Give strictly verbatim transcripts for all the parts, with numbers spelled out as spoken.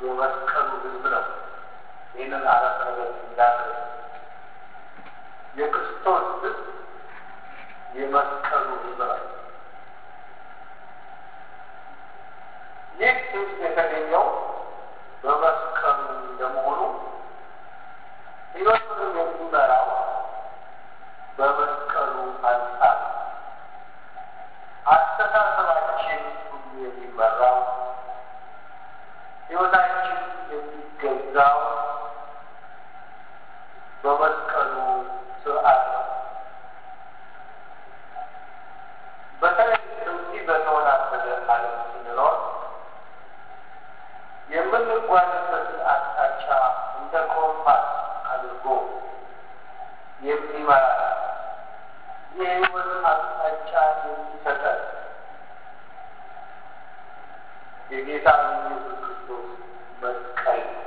የመስቀሉ ሕዝብ ነው። ይህንን አረፍተ ነገር እንዳትረሱ። የክርስቶስ ሕዝብ የመስቀሉ ሕዝብ ነው። ይህ ሕዝብ የተገኘው በመስቀሉ እንደመሆኑ ሕይወቱንም የሚመራው በመስቀሉ አንጻር አስተሳሰባችን ሁሉ የሚመራው ሕይወታችን የሚገዛው በመስቀሉ ስርዓት ነው። በተለይ በዚህ በተወናበደ ዓለም ስንኖር የምንጓዝበትን አቅጣጫ እንደ ኮምፓስ አድርጎ የሚመራ የሕይወት አቅጣጫ የሚሰጠን የጌታ ኢየሱስ ክርስቶስ መስቀል ነው።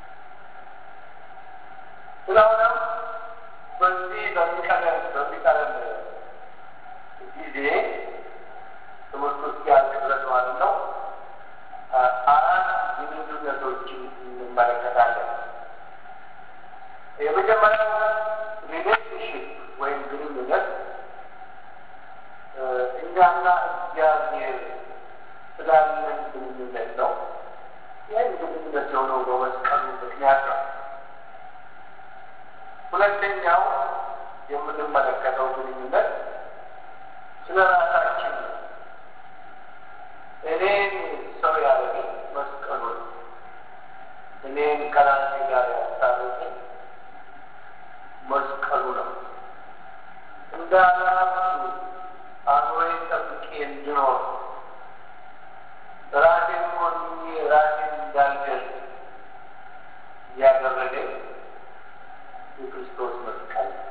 ስለሆነም በዚህ በሚቀረን በሚቀረን ጊዜ ትምህርቱ እስኪያልቅ ድረስ ማለት ነው አራት ግንኙነቶችን እንመለከታለን። የመጀመሪያው ሪሌሽንሽፕ ወይም ግንኙነት እኛና እግዚአብሔር ስላለን ግንኙነት ነው። ይህን ግንኙነት የሆነው በመስቀሉ ምክንያት ነው። ሁለተኛው የምንመለከተው ግንኙነት ስለ ራሳችን ነው። እኔን ሰው ያደረገኝ መስቀሉ ነው። እኔን ከራሴ ጋር ያስታረቀኝ መስቀሉ ነው። እንዳላችሁ አእምሮዬን ጠብቄ እንድኖር ራሴን ኮንኜ ራሴን እንዳልገል ያደረገኝ የክርስቶስ መስቀል ነው።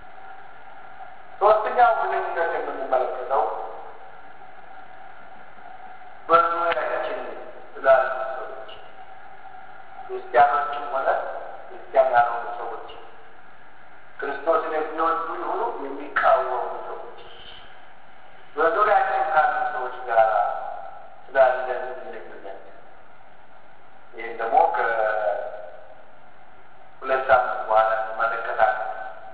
ሶስተኛው ግንኙነት የምንመለከተው በዙሪያችን ስላሉ ሰዎች ክርስቲያኖችም ሆነ ክርስቲያን ያልሆኑ ሰዎች ክርስቶስን የሚወዱ ይሁኑ የሚቃወሙ ሰዎች በዙሪያችን ካሉ ሰዎች ጋር ስላለን ግንኙነት ይህን ደግሞ ከሁለት ሳምንት በኋላ እንመለከታለን።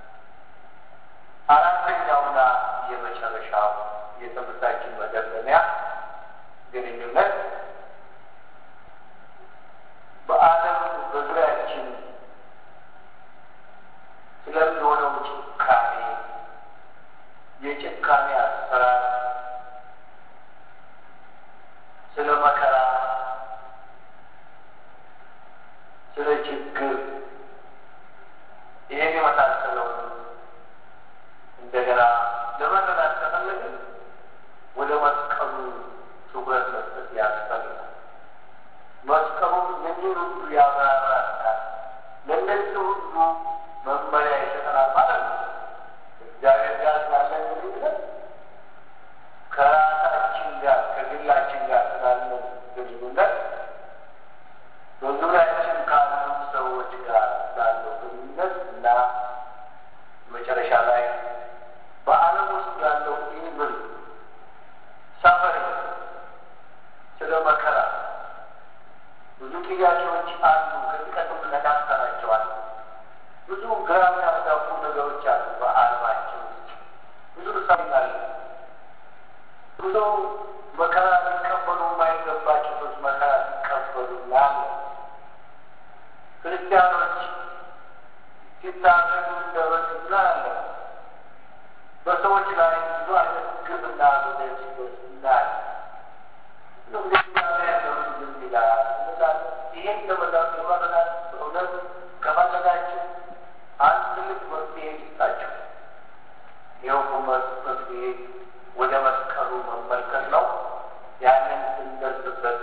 አራተኛውና የመጨረሻው የትምህርታችን መደምደሚያ ግንኙነት በዓለም በዙሪያችን ስለሚሆነው ጭካኔ፣ የጭካኔ አሰራር፣ ስለ መከራ፣ ስለ ችግር ይሄን የመሳሰለው እንደገና ለመረዳት ከፈለግን ወደ መስቀሉ ትኩረት መስጠት ያስፈልጋል። መስቀሉ እነዚህን ሁሉ ያብራራል። ለእነዚህ ሁሉ መመሪያ ይሰጠናል ማለት ነው። እግዚአብሔር ጋር ስላለን ግንኙነት ከራሳችን ጋር ከግላችን ጋር ስላለን ግንኙነት በዙሪያችን ካሉ ሰዎች ጋር ስላለው ግንኙነት እና መጨረሻ ላይ በዓለም ውስጥ ያለው ኢቭል ሰፈሪ ስለ መከራ ብዙ ጥያቄዎች አሉ። ከዚህ ቀደም ነጋግረናቸዋል። ብዙ ግራ የሚያጋቡ ነገሮች አሉ በዓለማችን ውስጥ ብዙ ሳይናል ብዙ መከራ ሊቀበሉ የማይገባቸው ሰዎች መከራ ሊቀበሉ ያለ ክርስቲያኖች ሲታገዱ እንደበስ አለ። በሰዎች ላይ ብዙ አይነት ግብና በደል ሲደርስ እናያለን። ይህን ለመላክ የማረናት በእውነት ከፈለጋችሁ አንድ ትልቅ መፍትሄ ይስጣችሁ። ይኸው መፍትሄ ወደ መስቀሉ መመልከት ነው። ያንን ስንደርስበት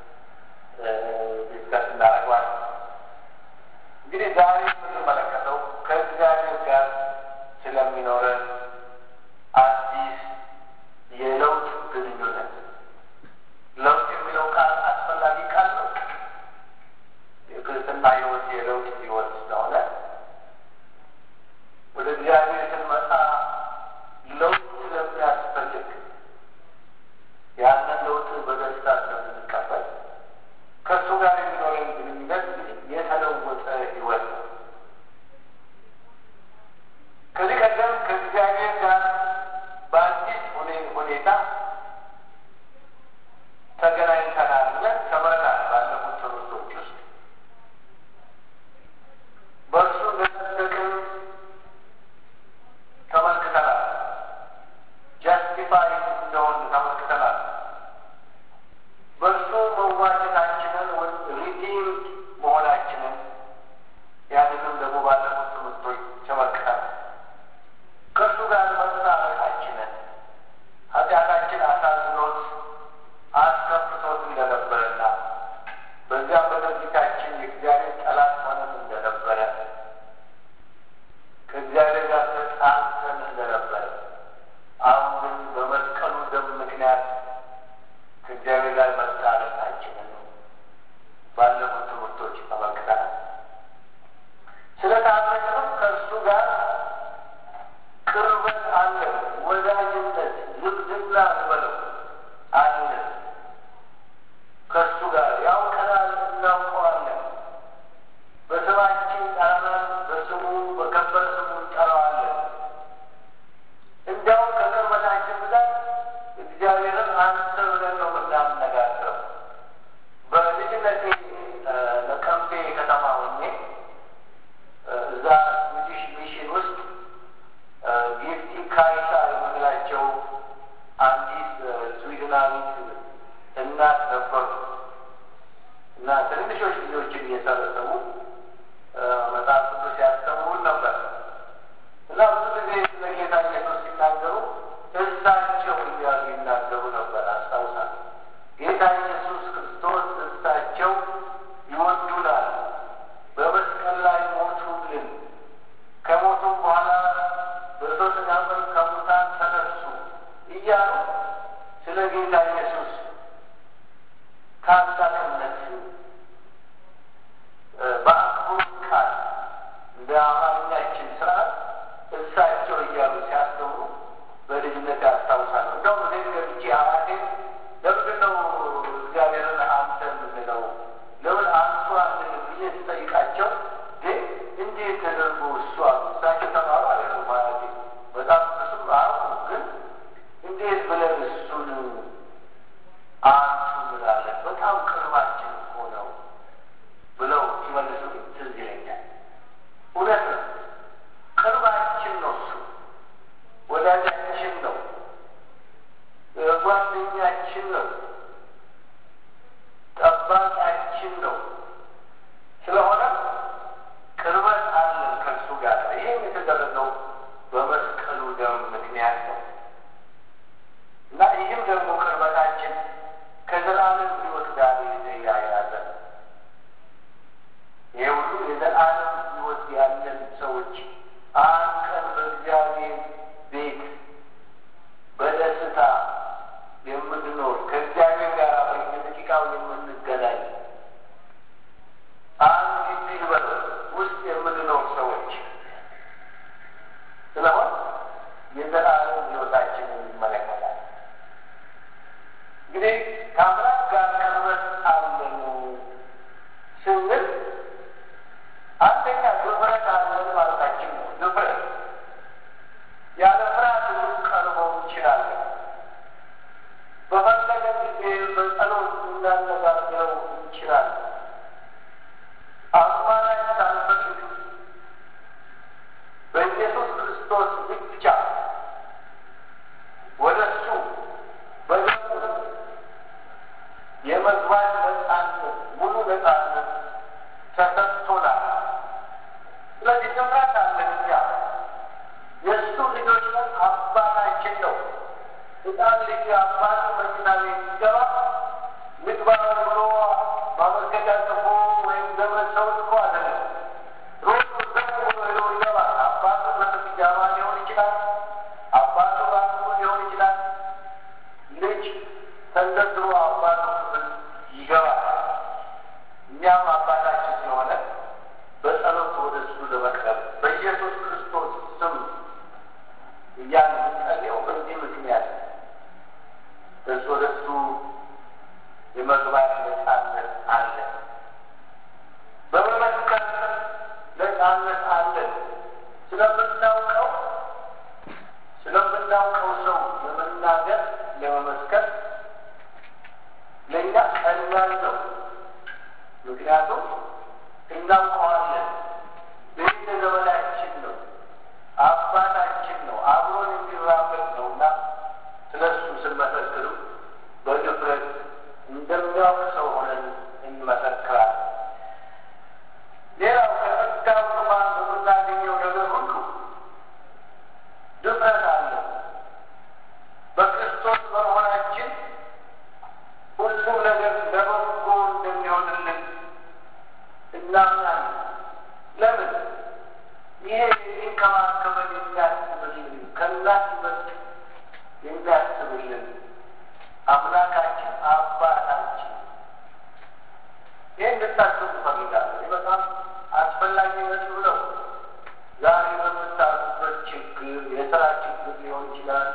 ዲስከስ እናደርገዋለን። እንግዲህ ዛሬ የምንመለከተው ከእግዚአብሔር ጋር ስለሚኖረን አዲስ የለውጥ ግንኙነት። ለውጥ የሚለው ቃል አስፈላጊ ቃል ነው። የክርስትና ሕይወት የለውጥ ሕይወት ስለሆነ ወደ እግዚአብሔር ስንመጣ ለውጥ ስለሚያስፈልግ ያንን ለውጥ በደስታ ስለምንቀበል ከእሱ ጋር የሚኖረን ትንሾች ልጆችን እየሰበሰቡ መጽሐፍ ቅዱስ ያስተምሩን ነበር እና ብዙ ጊዜ ስለ ጌታ ኢየሱስ ሲናገሩ እሳቸው እያሉ ይናገሩ ነበር። አስታውሳለሁ። ጌታ ኢየሱስ ክርስቶስ እሳቸው ይወዱናል፣ በመስቀል ላይ ሞቱልን፣ ከሞቱም በኋላ በሦስተኛው ቀን ከሙታን ተነሱ እያሉ ስለ ጌታ ኢየሱስ ታላቅነት በአክብሮት ቃል እንደ አማርኛችን ስርዓት እሳቸው እያሉ ሲያስተምሩ በልጅነት ያስታውሳለሁ። እንደውም እኔ ገብቼ አባቴ ለምንድን ነው እግዚአብሔርን አንተ የምንለው ለምን አንቱ አንልም ብዬ ስጠይቃቸው እንዴት ተደርጎ እሱ አሉ። እሳቸው ተማሩ አይደለም ማለት በጣም እሱም አሁ ግን እንዴት ብለን እሱን አንቱ እንላለን? በጣም ቅርባችን እኮ ነው ብለው ሲመልሱ ትዝ ይለኛል። እውነት ነው፣ ቅርባችን ነው፣ እሱ ወዳጃችን ነው፣ ጓደኛችን ነው፣ ጠባቂያችን ነው። ስለሆነ ቅርበት አለን ከእሱ ጋር። ይህም የተደረገው በመስቀሉ ደም ምክንያት ነው እና ይህም ደግሞ ቅርበታችን ከዘላለም ሕይወት ጋር የተያያዘ ነው። ይህ ሁሉ የዘላለም ሕይወት ያለን ሰዎች አንድ ቀን በእግዚአብሔር ቤት በደስታ የምንኖር ከእግዚአብሔር ጋር በየደቂቃው የምንገናኝ አንድ ግቢ በር ውስጥ የምንኖር ሰዎች ስለሆን የዘላለም ሕይወታችንን ይመለከታል። እንግዲህ ከአምላክ ጋር ቅርበት አለን ስንል አንደኛ ድፍረት አለን ማለታችን ነው። ድፍረት ያለ ፍርሃት ልንቀርበው እንችላለን። በፈለገ ጊዜ በጸሎት እንዳነጋግረው እንችላለን። አማራጭ ሳንፈልግ በኢየሱስ ክርስቶስ ብቻ ወደ እሱ በደሙ የመግባት ነጻነት፣ ሙሉ ነጻነት ተሰጥቶናል። ስለዚህ ድፍረት አለን። እኛ የእሱ ልጆች ነን። አባታችን ነው። ሕፃን ልጅ አባቱ መኪና ቤት ሲገባ ምግባ ብሎ ማመልከቻ ጽፎ ወይም ዘመድ ሰው ጽፎ አይደለም። ሮጥ ዘን ብሎ ሄዶ ይገባል። አባቱ በስጃማ ሊሆን ይችላል። አባቱ ባንኩ ሊሆን ይችላል። ልጅ ተንደርድሮ አባቱ ክፍል ይገባል። እኛም አባታችን ስለሆነ በጸሎት ወደ እሱ ለመቅረብ በኢየሱስ ክርስቶስ ስም እያልን የምንጸልየው በዚህ ምክንያት እሱ ወደ እሱ የመግባት ነጻነት አለ። በመመስከር ነጻነት አለን። ስለምናውቀው ስለምናውቀው ሰው ለመናገር ለመመስከር ለእኛ ቀላል ነው። ምክንያቱም እናውቀዋለን። ቤተ ዘመናችን ነው፣ አባታችን ነው፣ አብሮን የሚራመድ ነው እና ስለ እሱ ስንመሰክርም በድፍረት እንደሚያውቅ ሰው ሆነን እንመሰክራለን። ሌላው ከጸጋው ዙፋን በምናገኘው ነገር ሁሉ ድፍረት አለ። በክርስቶስ በመሆናችን ሁሉም ነገር ለበጎ እንደሚሆንልን እናምናለን። ለምን? ይሄ የሚንከባከበን የሚያስብልን ከእናት ይበልጥ የሚያስብልን አምላካችን አባታችን። ይህን እንድታስቡ እፈልጋለሁ። ይህ በጣም አስፈላጊ ነጥብ ነው። ዛሬ በምታስቡበት ችግር፣ የስራ ችግር ሊሆን ይችላል፣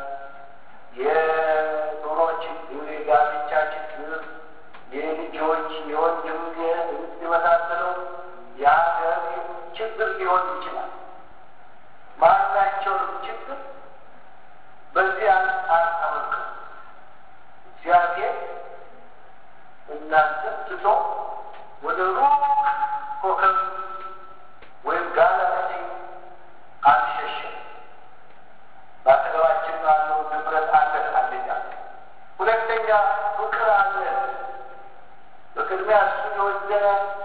የኑሮ ችግር፣ የጋብቻ ችግር፣ የልጆች የወንድም የመሳሰለው የሀገር ችግር ሊሆን ይችላል። ማናቸውንም ችግር በዚህ አንጻር ተመልከቱ። እግዚአብሔር እናንተን ትቶ ወደ ሩቅ ኮከብ ወይም ጋላክሲ አልሸሸም። በአጠገባችን ያለው ንብረት አለን። አንደኛ። ሁለተኛ ፍቅር አለን። በቅድሚያ እሱ የወደደ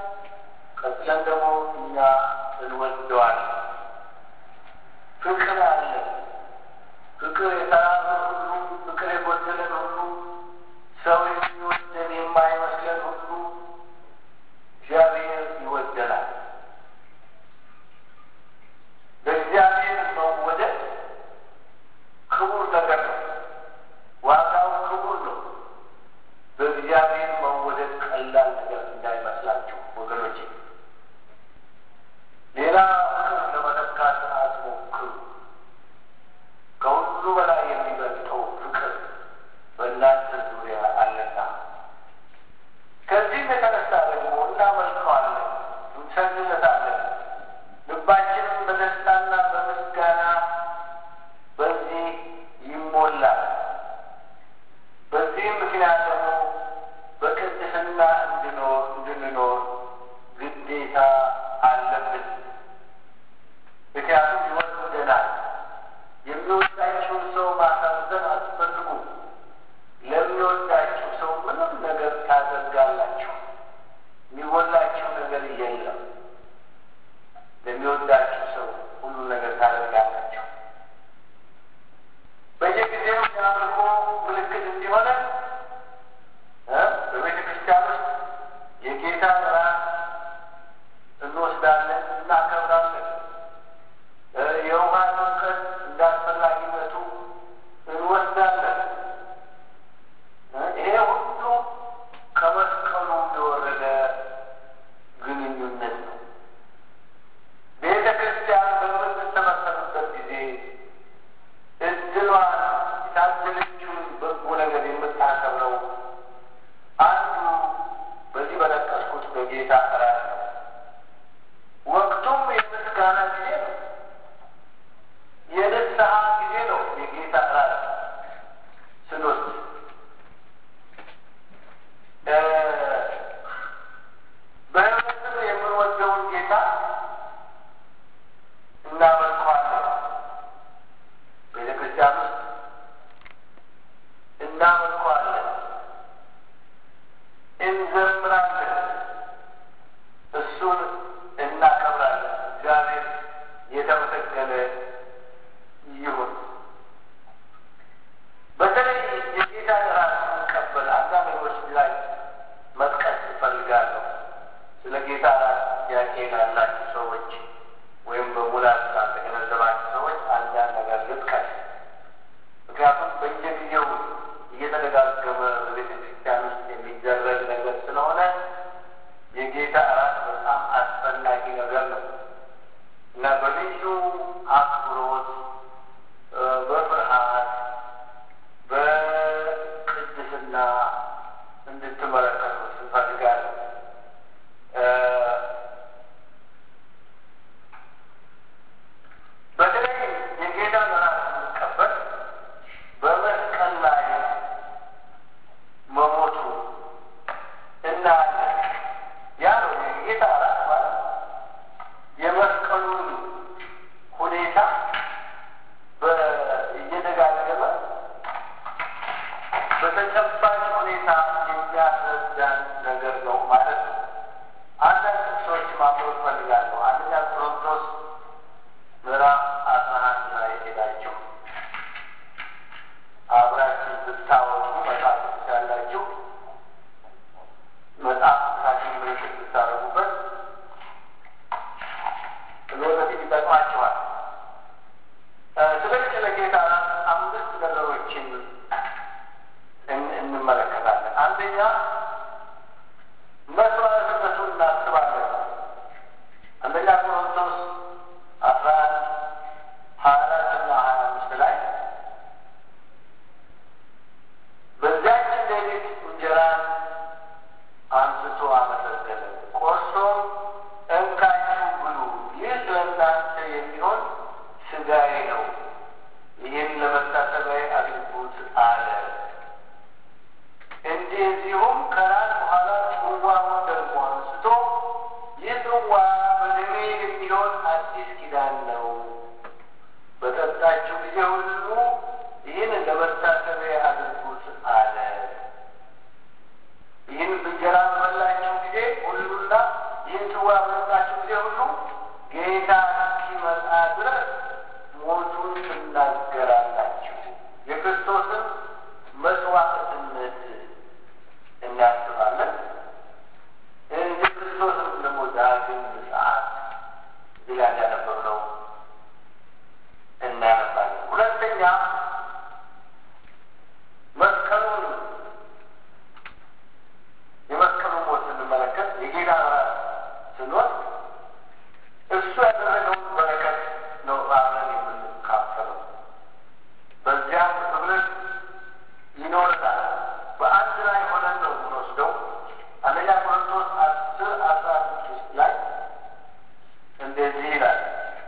ወስደን ደግሞ እኛ እንወደዋለን። ፍቅር አለ። ፍቅር የተራበ ሁሉ፣ ፍቅር የጎደለን ሁሉ፣ ሰው የሚወደን የማይመስለን ሁሉ እግዚአብሔር ይወደናል። በእግዚአብሔር መወደድ ክቡር ነገር ነው። ዋጋው ክቡር ነው። በእግዚአብሔር መወደድ ቀላል ነገር እንዳይመስላችሁ ወገኖቼ። ሌላ ፍቅር ለመተካት አትሞክሩ። ከሁሉ በላይ የሚበልጠው ፍቅር በእናንተ ዙሪያ አለና ከዚህም የተነሳ ደግሞ እናመልከዋለን፣ እንሰግድለታለን። ልባችንም በደስታና በምስጋና በዚህ ይሞላል። በዚህም ምክንያት ደግሞ በቅድስና እንድኖር እንድንኖር ግዴታ አለብን። ምክንያቱም ይወደናል። የሚወዳችሁን ሰው ማሳዘን አትፈልጉ። ለሚወዳችሁ ሰው ምንም ነገር ታደርጋላችሁ። የሚወላችሁ ነገር የለም። ለሚወዳችሁ ሰው ሁሉ ነገር ታደርጋላችሁ። በየጊዜው የአምልኮ ምልክት እንዲሆነ በቤተ ክርስቲያን ውስጥ የጌታ እራት እንወስዳለን፣ እናከብራለን። የውሃ ጥምቀት እንዳስፈላጊነቱ እንወስዳለን። ይሄ ሁሉ ከመስቀሉ የወረደ ግንኙነት ነው። ቤተ ክርስቲያን በምትሰበሰብበት ጊዜ እድሏን የታደለችውን በጎ ነገር የምታከብረው አንዱ በዚህ በጠቀስኩት በጌታ እራት ነው። ወቅቱም የምስጋና ጊዜ ነው። የንስሐ ጊዜ ነው። የጌታ እራት ስንወስድ በህብረትም የምንወደውን ጌታ እናመልከዋለን። ቤተ ክርስቲያን ውስጥ እናመልከዋለን፣ እንዘምራለን፣ እሱን እናከብራለን። እግዚአብሔር የተመሰገነ ይሁን። በተለይ የጌታ እራት ስንቀበል አንዳንድ ነገሮች ላይ መጥቀስ እፈልጋለሁ። ስለ ጌታ እራት ጥያቄ ላላችሁ ሰዎች ወይም በሙላት ላልተገነዘባችሁ ሰዎች አንዳንድ ነገር ልጥቀስ። ምክንያቱም በየጊዜው እየተደጋገመ በቤተ ክርስቲያን ውስጥ የሚደረግ ነገር ስለሆነ የጌታ እራት በጣም አስፈላጊ ነገር ነው እና በልዩ አክብሮት በፍርሃት በቅድስና እንድትመለከቱት እንፈልጋለን። በተለይ የጌታ እራት ስንቀበል በመስቀል ላይ መሞቱ እናያለን። ያ ነው የጌታ እራት ማለት። የመስቀሉን ሁኔታ እየደጋገመ በተጨባጭ ሁኔታ የሚያስረዳን ነገር ነው ማለት ነው። አንዳንድ ጥቅሶች ማንበብ እፈልጋለሁ። አንደኛ ቆሮንቶስ ምዕራፍ አስራ አንድ ላይ ሄዳችሁ አብራችሁ ብታወጡ መጽሐፍ ቅዱስ ያላችሁ መጽሐፍ ቅዱሳችሁን ምልክት ብታደርጉበት ለወደፊት ይጠቅማችኋል። ስለዚህ ስለ ጌታ አምስት ነገሮችን እንመለከታለን። አንደኛ መስዋዕትነቱን እናስባለን። አንደኛ ቆሮንቶስ አስራ አንድ ሀያ አራት እና ሀያ አምስት ላይ በዚያች ሌሊት እንጀራን አንስቶ አመሰገነ፣ ቆርሶም እንካችሁ ብሉ፣ ይህ ለእናንተ የሚሆን ሥጋዬ ነው፣ ይህን ለመታሰቢያዬ አድርጉት አለ። እንደዚሁም ከራት በኋላ ጽዋውን ደግሞ አንስቶ ይህ ጽዋ በደሜ የሚሆን አዲስ ኪዳን ነው፣ በጠጣችሁ ጊዜ ሁሉ ይህን ለመታሰቢያዬ አድርጉት አለ። ይህን እንጀራ በበላችሁ ጊዜ ሁሉና ይህን ጽዋ በጠጣችሁ ጊዜ ሁሉ ጌታ እስኪመጣ ድረስ ሞቱን ትናገራላችሁ። የክርስቶስን መስዋዕትነት እናስባለን። የክርስቶስን ደግሞ ዳግም ምጽአት እዚህ ላይ እንዳነበብነው እናነባለን። ሁለተኛ መስቀሉን የመስቀሉን ሞት ስንመለከት የጌታ ራት ስንወስድ እሱ ያደረገውን በረከት ነው አብረን የምንካፈለው። በዚያም ህብረት ይኖረናል። በአንድ ላይ ሆነን ነው የምንወስደው። አንደኛ ቆሮንቶስ አስር አስራ ስድስት ላይ እንደዚህ ይላል፣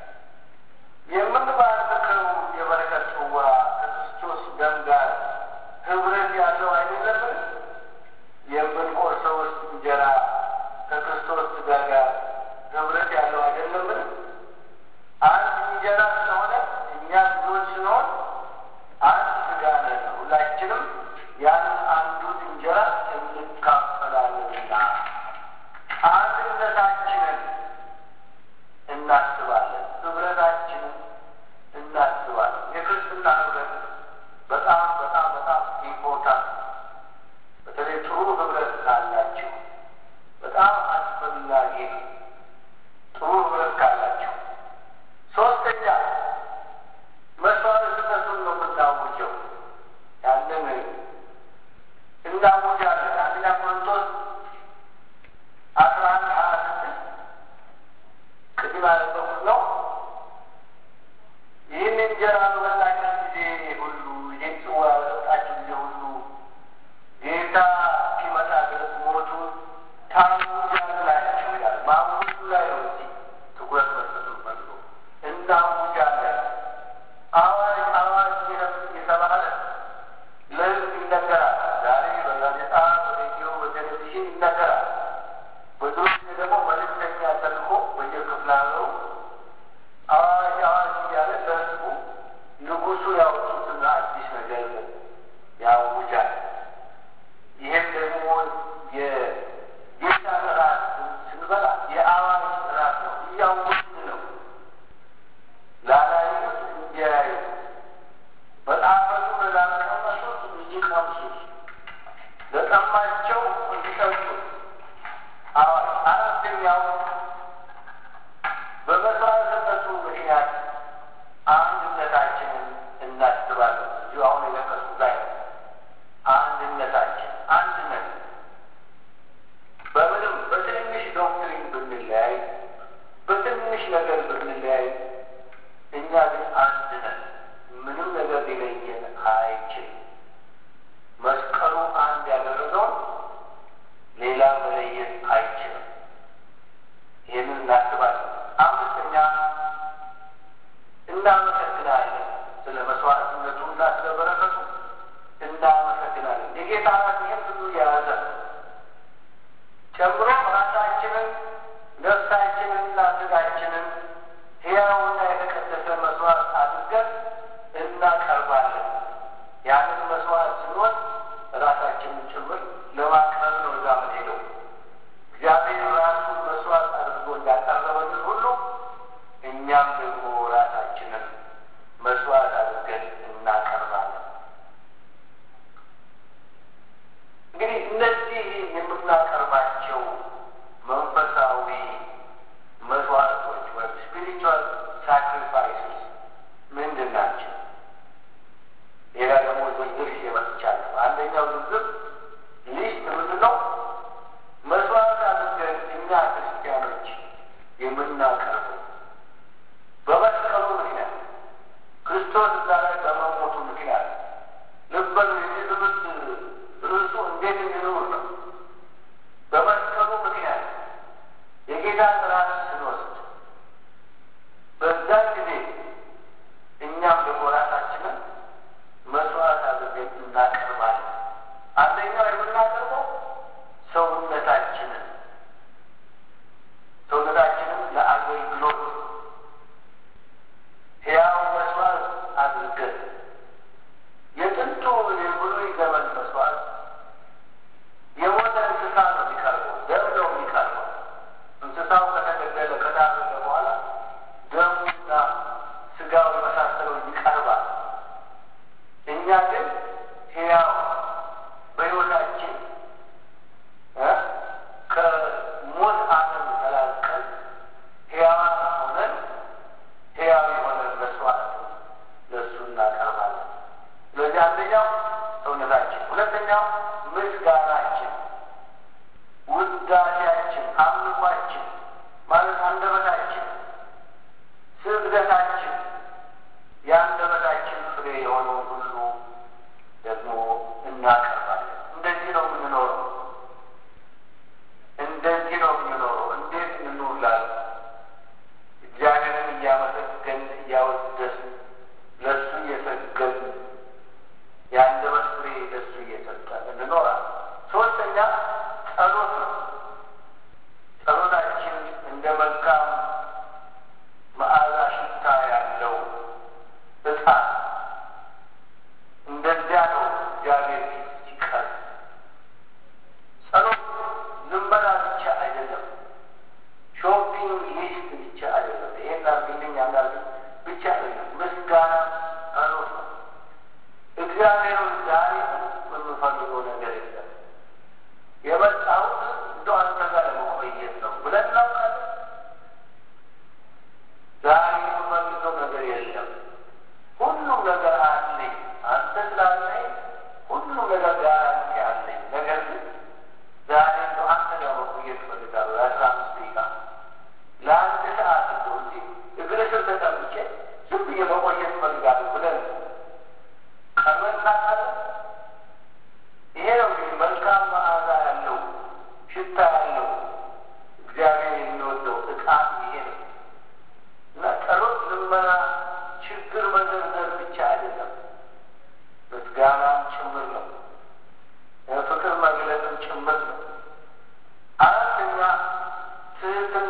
የምንባርከው የበረከት ጽዋ ከክርስቶስ ደም ጋር ህብረት ያለው አይደለምን? የምንቆርሰውስ እንጀራ ከክርስቶስ ሥጋ ጋር ህብረት ያለው አይደለምን? አንድ እንጀራ ስለሆነ እኛ ብዙዎች ስንሆን አንድ ሥጋ ነን፣ ሁላችንም ያን አንዱን እንጀራ እንካፈላለንና አንድነታችንን እናስባለን፣ ህብረታችንን እናስባለን። የክርስትና ህብረት በጣም በጣም በጣም ኢምፖርታንት፣ በተለይ ጥሩ ህብረት ካላችሁ በጣም አስፈላጊ ነው። ጥሩ ህብረት ካላችሁ። ሶስተኛ መስዋዕትነቱን ነው የምናውጀው። ያንን እናውጃለን። አንደኛ ቆሮንቶስ አስራ አንድ ሀያ ስድስት ቅድም ያነበብኩት ነው። ይህን እንጀራ በበላችሁ ጊዜ ሁሉ ይህን ጽዋ በጠጣችሁ ጊዜ ሁሉ ጌታ እስኪመጣ ድረስ ሞቱን ታውጃላችሁ ይላል። ማውጁ ላይ ነው እዚህ ትኩረት መስጠቱ ፈልጎ እናውጃለን። አዋጅ አዋጅ የተባለ ለህዝብ ይነገራል። ዛሬ በጋዜጣ፣ በሬዲዮ፣ በቴሌቪዥን ይነገራል። በድሮ ደግሞ መልእክተኛ ተልኮ በየክፍለ ሀገሩ አዋጅ አዋጅ እያለ ለህዝቡ ንጉሱ ያወጡትን አዲስ ነገር ያውጃል። ይህም ደግሞ የጌታ እራት ስንበላ የአዋጅ እራት ነው፣ እያወጅን ነው። ላላዩት እንዲያዩ፣ በጣፈቱ ላልቀመሱት እንዲቀምሱት፣ ለጠማቸው እንዲጠጡት አዋጅ። አራተኛው በመስዋዕትነቱ ምክንያት አንድነታችንን እናስባለን። እዚሁ አሁን የለቀሱት ላይ አንድነታችን አንድነት በምንም በትንሽ ዶክትሪን ብንለያይ፣ በትንሽ ነገር ብንለያይ፣ እኛ ግን አንድ ነን። ምንም ነገር ሊለየን አይችልም። መስቀሉ አንድ ያደረገውን ሌላ መለየት አይችልም። ይህንን እናስባለን። አምስተኛ እናመሰግናለን። ስለ መስዋዕትነቱና ስለ በረከቱ እናመሰግናለን። የጌታ ራት ይህን ብዙ የያዘ ጨምሮ ራሳችንን፣ ነፍሳችንንና ስጋችንን ሕያውና የተቀደሰ መስዋዕት አድርገን እናቀርባለን። ያንን መስዋዕት ስንወድ ራሳችንን ጭምር ለማቅረብ ነው እዛ የምንሄደው። እግዚአብሔር ራሱን መስዋዕት አድርጎ እንዳቀረበልን ሁሉ እኛም ደግሞ ራሳችንን መስዋዕት አድርገን እናቀርባለን። እንግዲህ እነዚህ የምናቀርባቸው መንፈሳዊ መስዋዕቶች ወይም ስፒሪቹዋል ሳክሪፋይስስ ምንድን ናቸው? ሌላ ደግሞ ዝርዝር ይመጥቻለሁ። አንደኛው ዝርዝር ሊስት ምንድን ነው? መስዋዕት አድርገን እኛ ክርስቲያኖች የምናቀርበው በመስቀሉ ምክንያት ክርስቶስ እዛ ላይ በመሞቱ ምክንያት ልበሉ። የዚህ ትምህርት ርዕሱ እንዴት እንኑር ነው። በመስቀሉ ምክንያት የጌታ ራት ስንወስድ በዛን ጊዜ እኛም ደግሞ ራሳችንን መስዋዕት አድርገን እናቀርባለን። አንደኛው የምናቀርበው ሰውነታችንን ሰውነታችንን ለአገልግሎት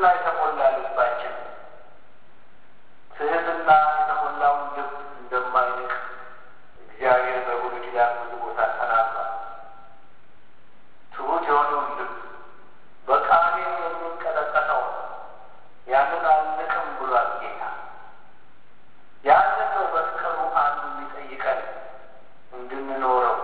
ትህትና የተሞላ ልባችን ትህትና የተሞላውን ልብ እንደማይንቅ እግዚአብሔር በብሉይ ኪዳን ብዙ ቦታ ተናግሯል። ትሁት የሆነውን ልብ በቃሌ የሚንቀጠቀጠው ያንን አልንቅም ብሏል ጌታ። ያንን ነው መስቀሉ አንዱ የሚጠይቀን እንድንኖረው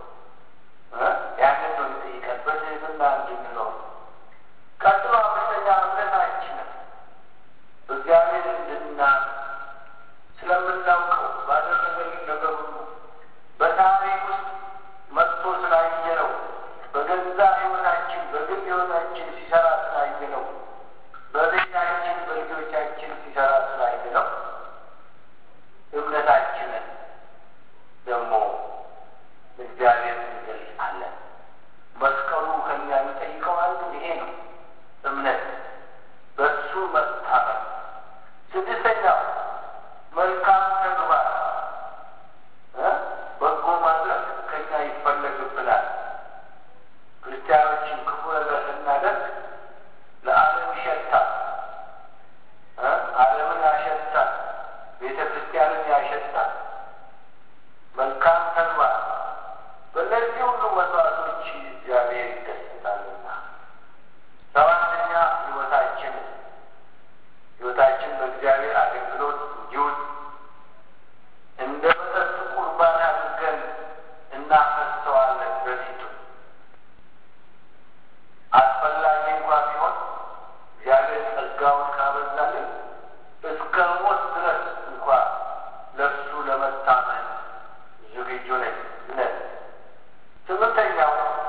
ያንን ነው የሚጠይቀን በትህትና እንድንኖር። ቀጥሎ አምስተኛ እምነታችንን በእግዚአብሔር እንድናምን ስለምናውቀው ባደረገልን ነገር ሁሉ በታሪክ ውስጥ መጥቶ ስላየነው በገዛ ሕይወታችን በግል ሕይወታችን ሲሰራ ስላየነው በቤታችን በልጆቻችን ሲሰራ ስላየነው እምነታችንን ደግሞ እግዚአብሔር እንገልጻለን። መስቀሉ ከኛ የሚጠይቀው አንዱ ይሄ ነው፣ እምነት፣ በሱ መታመን። ስድስተኛው መልካም ተግባር በጎ ማድረግ ከኛ ይፈለግብናል። ክርስቲያኖችን ክፉ ነገር ስናደርግ ለዓለም ይሸታል፣ ዓለምን ያሸታል፣ ቤተ ክርስቲያንን ያሸታል። መልካም ተግባር በእነዚህ ሁሉ መስዋዕቶች እግዚአብሔር ይደሰታልና። ሰባተኛ ሕይወታችን ሕይወታችን በእግዚአብሔር አገልግሎት እንዲውል እንደ መጠጥ ቁርባን አድርገን እናፈሰዋለን በፊቱ። አስፈላጊ እንኳ ቢሆን እግዚአብሔር ጸጋውን ካበዛልን እስከ ሞት ድረስ እንኳ ለእሱ ለመታመን ዝግጁ ነን። ስምንተኛው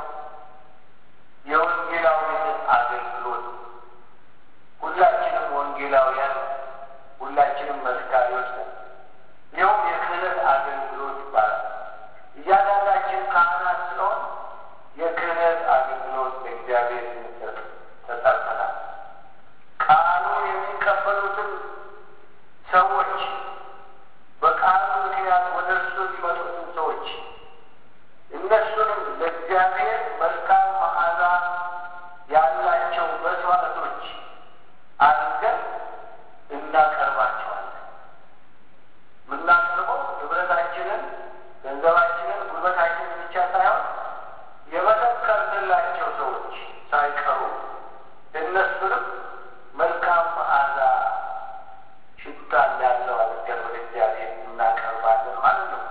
የወንጌላዊነት አገልግሎት። ሁላችንም ወንጌላውያን፣ ሁላችንም መስካሪዎች ነን። ይኸውም የክህነት አገልግሎት ይባላል። እያንዳንዳችን ካህናት ስለሆን የክህነት አገልግሎት ለእግዚአብሔር የሚሰጥ ተጠርተናል። ቃሉ የሚቀበሉትን ሰዎች በቃሉ ምክንያት ወደ እርሱ የሚመጡትን ሰዎች እነሱንም ለእግዚአብሔር መልካም መዓዛ ያላቸው መስዋዕቶች አድርገን እናቀርባቸዋለን። የምናቀርበው ንብረታችንን፣ ገንዘባችንን፣ ጉልበታችንን ብቻ ሳይሆን የመሰከርንላቸው ሰዎች ሳይቀሩ እነሱንም መልካም መዓዛ ሽታ እንዳለው አድርገን ወደ እግዚአብሔር እናቀርባለን ማለት ነው።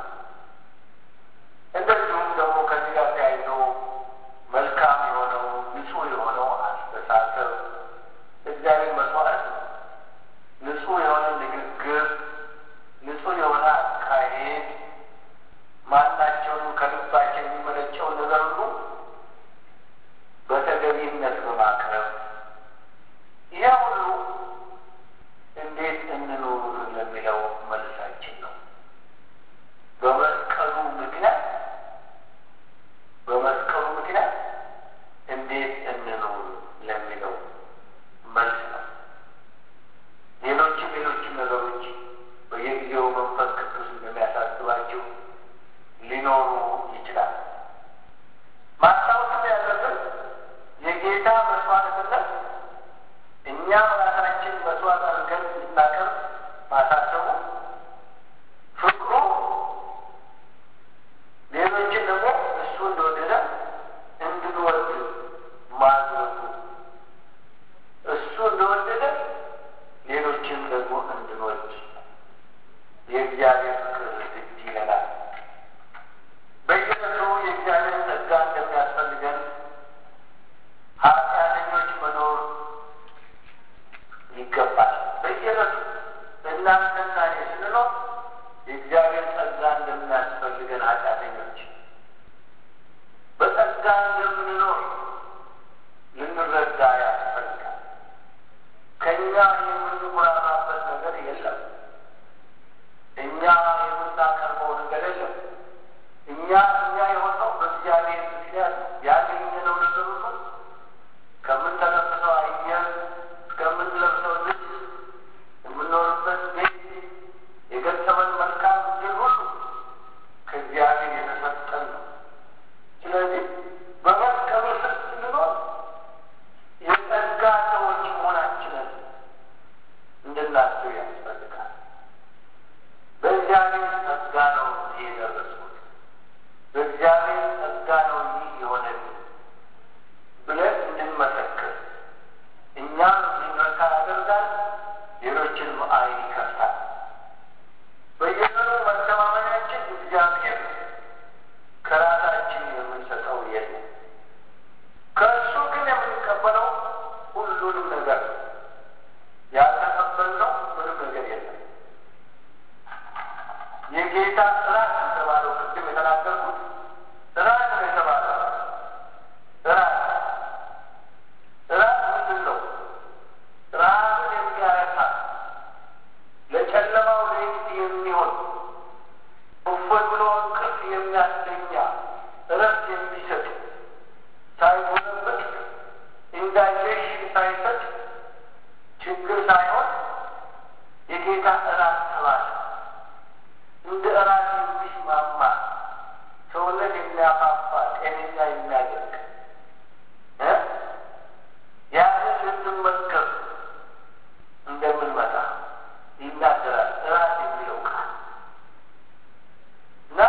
እንደዚሁም ደግሞ ከዚህ ጋር ተያይዞ መልካም የሆነው ንጹሕ የሆነው አስተሳሰብ እግዚአብሔር መስዋዕት ነው። ንጹሕ የሆነ ንግግር፣ ንጹሕ የሆነ አካሄድ፣ ማናቸውንም ከልባችን የሚመነጨው ነገር ሁሉ በተገቢነት በማቅረብ ይህ ሁሉ እንዴት እንኑር ለሚለው መልሳችን ነው። በመስቀሉ ምክንያት በመስቀሉ ምክንያት እንዴት እንኑር ለሚለው መልስ ነው። ሌሎችም ሌሎችም ነገሮች በየጊዜው መንፈስ ቅዱስ እንደሚያሳስባቸው ሊኖሩ ይችላል። ማስታወስም ያለብን የጌታ መስዋዕትነት እኛም ራሳችን መስዋዕት አድርገን እንድናቀርብ ማሳሰቡ፣ ፍቅሩ ሌሎችን ደግሞ እሱ እንደወደደ እንድንወድ ማድረጉ፣ እሱ እንደወደደ ሌሎችን ደግሞ እንድንወድ የእግዚአብሔር ፍቅር ግድ ይለናል። በየዕለቱ የእግዚአብሔር ጸጋ እንደሚያስፈልገን ኃጢአተኞች መኖር ይገባል። በየዕለቱ እናንተና እኔ ስንኖር የእግዚአብሔር ጸጋ እንደሚያስፈልገን ኃጢአተኞች በጸጋ እንደምንኖር ልንረዳ ያስፈልጋል። ከእኛ የምንኮራራበት ነገር የለም። እኛ የምናቀርበው ነገር የለም። እኛ እኛ የሆነው በእግዚአብሔር ምክንያት ያገኘነው ነገር ሁሉ ከምንተነፍሰው አየር እስከምንለብሰው ልብስ፣ የምንኖርበት ቤት፣ የገጠመን መልካም ዕድል ሁሉ ከእግዚአብሔር የተሰጠን ነው። ስለዚህ በመስቀሉ ስር ስንኖር የጸጋ ሰዎች መሆናችንን የሌሎችንም ዓይን ይከፍታል። በየቀኑ መተማመኛችን እግዚአብሔር ከራሳችን የምንሰጠው የለም። ከእሱ ግን የምንቀበለው ሁሉንም ነገር ነው። ያልተቀበልነው ምንም ነገር የለም። የጌታ እራት የተባለው ቅድም የተናገርኩት እራት ነው የተባለው እራት እራት ምንድን ነው? ረሃብን የሚያረካ ለጨለማው ሌሊት የሚሆን እፎይ ብሎ እንቅልፍ የሚያስተኛ እረፍት የሚሰጥ ሳይጎለብጥ ኢንዳይጀሽን ሳይሰጥ ችግር ሳይሆን የጌታ እራት ተባለ። እንደ እራት የሚስማማ ሰውነት የሚያፋፋ ጤነኛ የሚያደርግ ያንን ልንመገብ እንደምንመጣ ይናገራል እራት የሚለው ቃል እና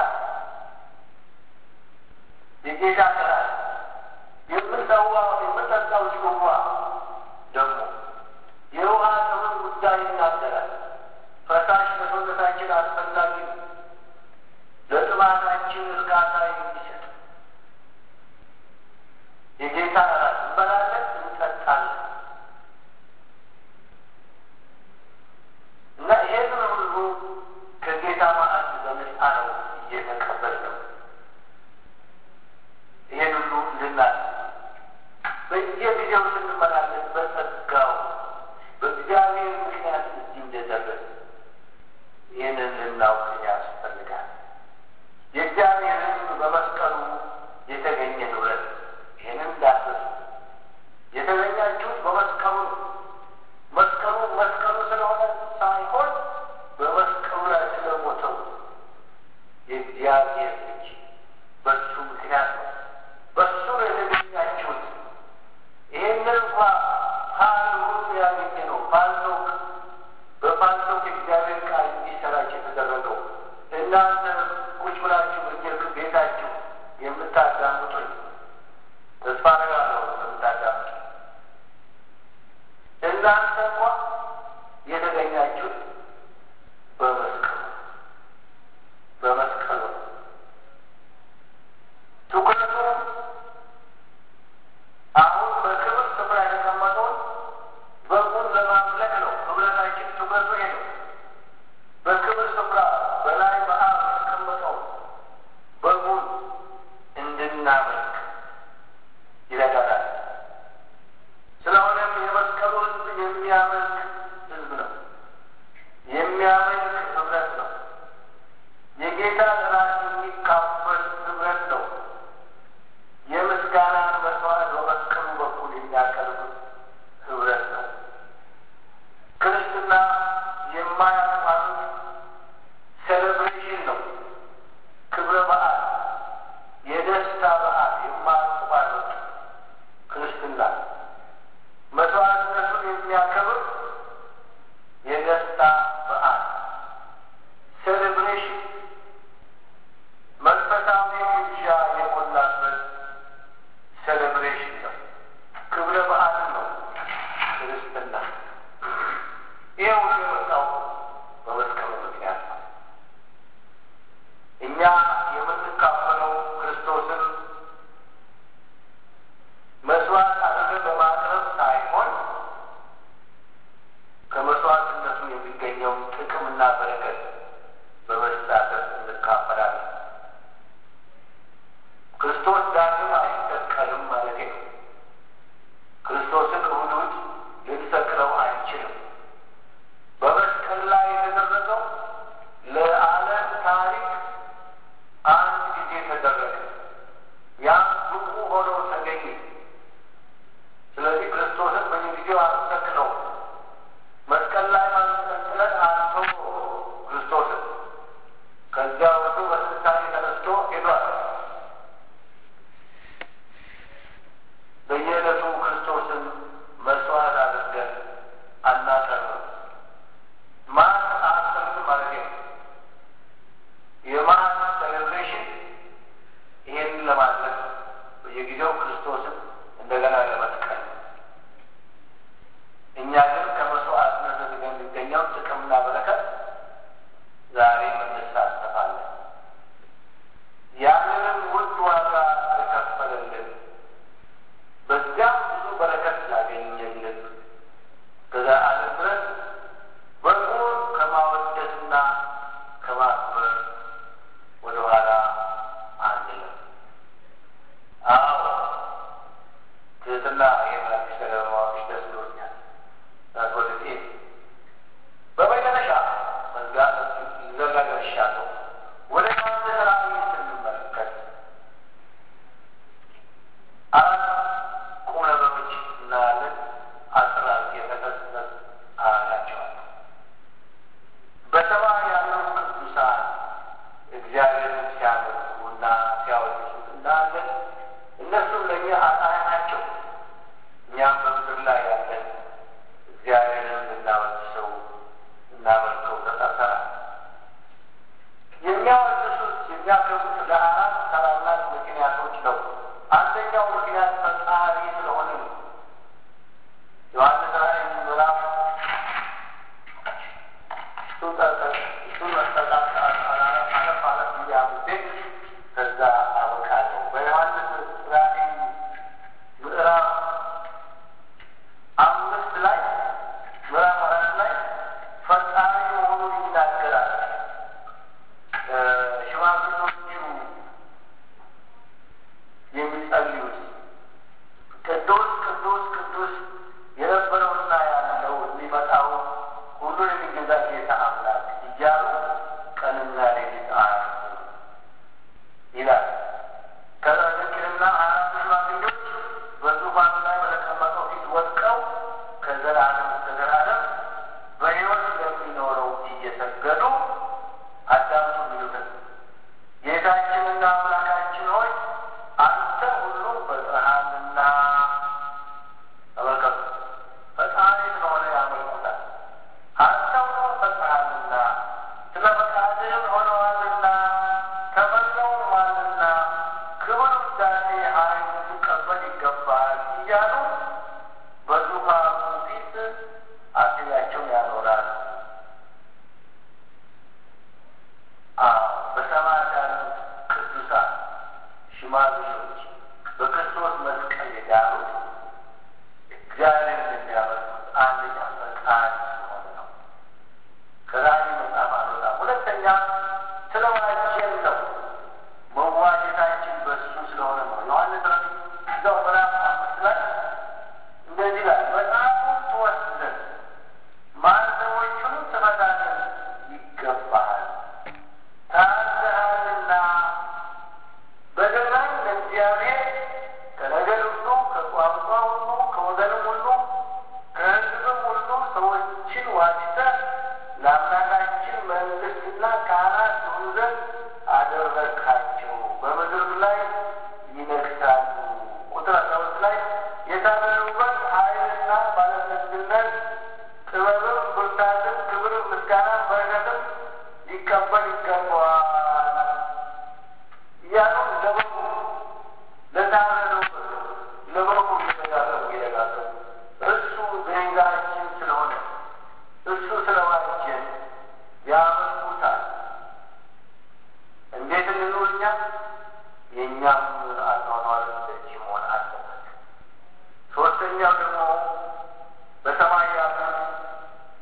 የጌታ እራት የምንሰዋው የምንጠጣው ጽዋ ደግሞ የውሃ ጥምን ጉዳይ ይናገራል። ፈሳሽ ለሰውነታችን አስፈላጊ ነው። ለጥማታችን እርካታ የሚሰጥ የጌታ እራት እንበላለን፣ እንጠጣለን እና ይሄንን ሁሉ ከጌታ ማዕድ በነፃ ነው እየተቀበልነው። ይሄን ሁሉ እንድናል በየጊዜው ስንመላለስ በጸጋው በእግዚአብሔር ምክንያት እዚህ እንደደረስ ይህንን ልናውቅ ያስፈልጋል። የእግዚአብሔር ሕዝብ በመስቀሉ የተገኘ ንብረት ይህንን እንዳትረሱ። የተገኛችሁት በመስቀሉ መስቀሉ መስቀሉ ስለሆነ ሳይሆን በመስቀሉ ላይ ስለሞተው የእግዚአብሔር ልጅ በሱ ምክንያት ነው። በሱ ነው የተገኛችሁት። ይህንን እንኳ ፓልሁን ያገኘ ነው። ፓልቶክ በፓልቶክ የእግዚአብሔር ቃል እንዲሰራጭ የተደረገው እናንተ ቁጭ ብላችሁ በየክ ቤታችሁ የምታዳምጡኝ ተስፋ አደርጋለሁ የምታዳምጡ እናንተ እንኳ የተገኛችሁት በመስቀሉ በመስቀሉ ትኩረቱ አሁን በክብር ስፍራ የተቀመጠውን በጉን ለማምለክ ነው። ህብረታችን ትኩረቱ ይሄ ነው። በክብር ስፍራ በላይ በአብ የተቀመጠውን በጉን እንድናመልክ ይረዳናል። ስለሆነም የመስቀሉ ህዝብ የሚያመልክ ህዝብ ነው። የሚያመልክ ህብረት ነው። የጌታ እራት የሚካፈል ህብረት ነው። የምስጋናን መስዋዕት በመስቀሉ በኩል የሚያቀርብ ህብረት ነው። ክርስትና የማያቋርጥ ሴሌብሬሽን ነው። ክብረ በዓል፣ የደስታ በዓል የማያቋርጥ ክርስትና መስዋዕትነቱን የሚያከብር የደስታ በዓል ሴሌብሬሽን መንፈሳዊ ግብዣ የሞላበት ሴሌብሬሽን ነው። ክብረ በዓል ነው ክርስትና። ይህ ሁሉ የመጣው በመስቀሉ ምክንያት ነው። እኛ የምንካፈለው ክርስቶስን መስዋዕት አድርገን በማቅረብ ሳይሆን ከመስዋዕትነቱ የሚገኘው ጥቅምና በረከት በመሳተፍ እንካፈላለን። ክርስቶስ ዳግም አይሰቀልም ማለት ነው። ክርስቶስን እሑድ እሑድ ልንሰቅለው አንችልም። በመስቀል ላይ የተደረገው ለዓለም ታሪክ አንድ ጊዜ ተደረገ። ያም ብቁ ሆኖ ተገኘ። ስለዚህ ክርስቶስን በየጊዜው አንሰቅለው። መስቀል ላይ ማንጠልጥለን አንተው ክርስቶስን ከዚያ ወጡ በትንሣኤ ተነስቶ ሄዷል። በየዕለቱ ክርስቶስን መስዋዕት አድርገን አናቀርብም። ማስ አያስፈልግም ማለት ነው። የማስ ሴሌብሬሽን ይሄንን ለማድረግ በየጊዜው ክርስቶስን እንደገና ለመስቀል እኛ ግን ከመስዋዕትነት ከዘላለም እስከ ዘላለም በሕይወት ለሚኖረው እየሰገዱ አዳምጡ የሚሉትን ጌታችንና አምላካችን ሆይ አንተ ሁሉን ፈጥረሃልና ተመልከቱ። ፈጣሪ ስለሆነ ያመልኩታል። አንተ ሁሉን ፈጥረሃልና ስለ ፈቃድህም ሆነዋልና ተፈጥረውማልና ክብር፣ ውዳሴ፣ ኃይል ልትቀበል ይገባሃል እያሉ በዙፋኑ ፊት አክሊላቸውን ያኖራሉ። በሰማያት ያሉት ቅዱሳን ሽማግሌዎች በክርስቶስ መስቀል የዳኑት እግዚአብሔርን የሚያመልኩት አንደኛ ፈቃድ ስለሆነ ነው። ከዛሬ መጽሐፍ አንወጣም። ሁለተኛ ስለ ዋጀን ነው። መዋጀታችን በእሱ ስለሆነ ነው። ዮሐንስ ራሱ እዛው ምዕራፍ አምስት ላይ እንደዚህ ላይ መጽሐፉን ትወስድ ዘንድ ማኅተሞቹንም ትፈታ ዘንድ ይገባሃል ታዝዘሃልና በገናኝ ለእግዚአብሔር ከነገድ ሁሉ ከቋንቋ ሁሉ ከወገንም ሁሉ ከሕዝብም ሁሉ ሰዎችን ዋጅተህ ለአምላካችን መንግሥትና ካህናት ይሆኑ ዘንድ አደረግሃቸው፣ በምድር ላይ ይነግሣሉ። ቁጥር አስራ ሁለት ላይ የታመኑበት ኃይልና ባለጠግነት ጥበብም ብርታትም ክብርም ምስጋናም በረከትም ሊቀበል ይገባዋል እያሉ ለበጉ ለታመኑበት ለበጉ ሊደጋገሙ ይደጋገሙ እሱ ቤዛችን ስለሆነ እሱ ስለዋጀን ያመልኩታል። እንዴት እንኑር እኛ? የእኛም አኗኗር እንደዚህ መሆን አለበት። ሶስተኛው ደግሞ በሰማይ ያሉት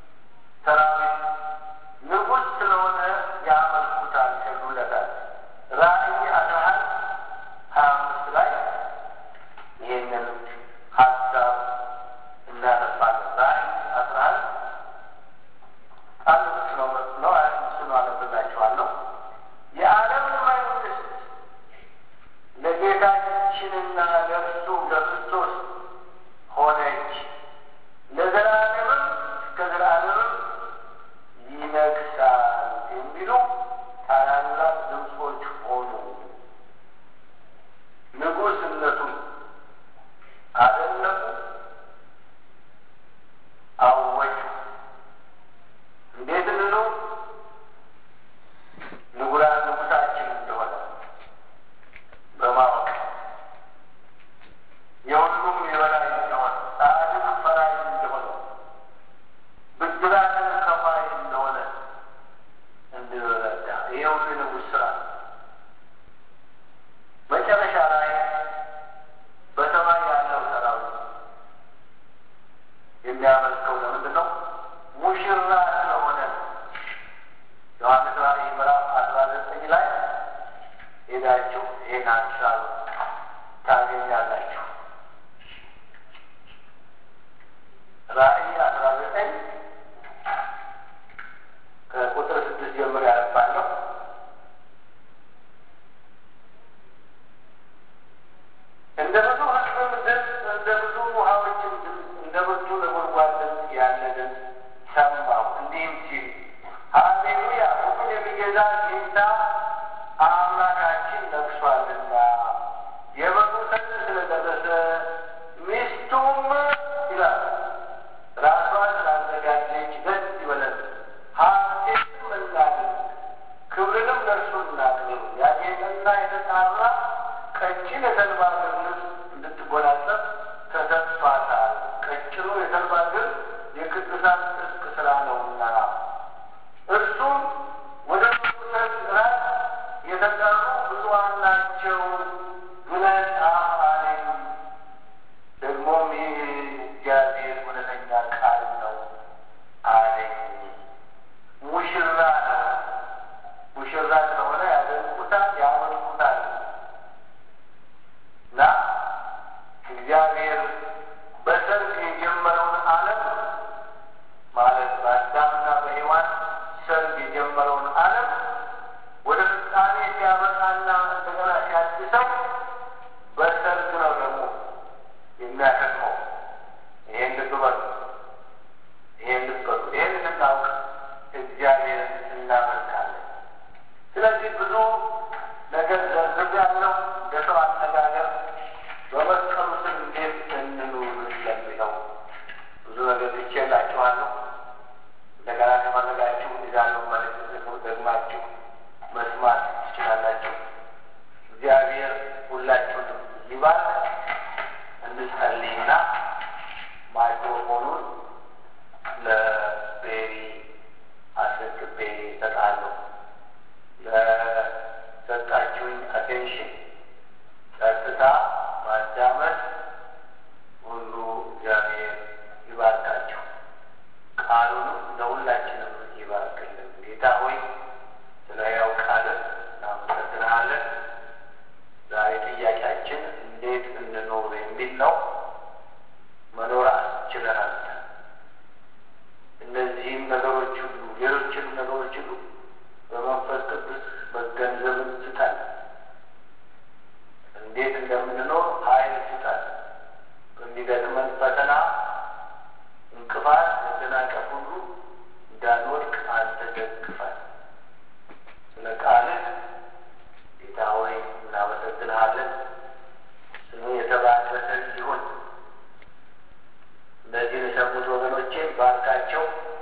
እነዚህን የሰሙት ወገኖቼ ባርካቸው።